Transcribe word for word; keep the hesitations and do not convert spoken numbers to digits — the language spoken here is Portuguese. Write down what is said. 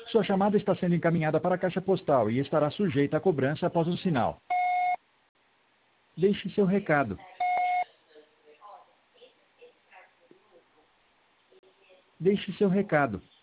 Sua chamada está sendo encaminhada para a caixa postal e estará sujeita a cobrança após o sinal. Deixe seu recado. Deixe seu recado.